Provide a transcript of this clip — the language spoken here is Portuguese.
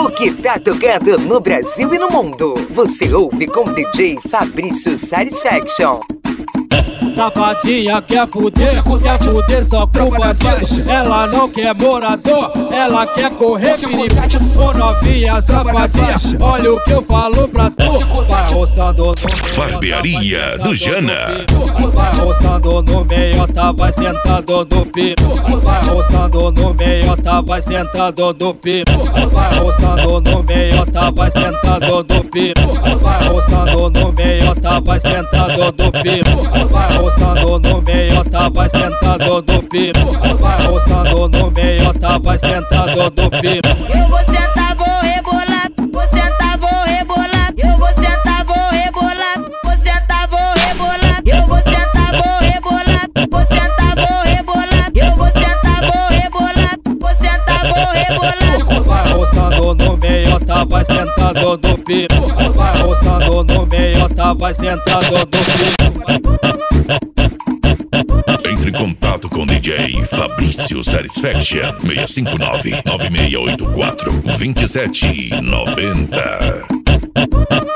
O que tá tocando no Brasil e no mundo, você ouve com DJ Fabrício Satisfaction. Safadinha quer fuder só com bandido. Ela não quer morador, ela quer correr perigo. Ô novinha safadinha, olha o que eu falo pra tu. Vai roçando no Barbearia do Jana. Vai roçando no meiota, vai sentado no piro. Vai roçando no meiota, vai sentado no piro. Vai roçando no meiota, vai sentado no piro. Vai roçando no meiota, vai sentado no piro. Vai roçando no meiota, vai sentado no piro. Vai roçando no meiota, vai sentado no piro. Eu vou sentar, vou rebolar. Vou sentar, vou rebolar. Eu vou sentar, vou rebolar. Vou sentar, vou rebolar. Eu vou sentar, vou rebolar. Vou sentar, vou rebolar. Eu vou sentar, vou rebolar. Vou sentar, vou rebolar. Vai roçando no meiota, vai sentado no piro. Vai roçando no meiota, vai sentado no piro. Entre em contato com DJ Fabrício Satisfaction 659-9684-2790.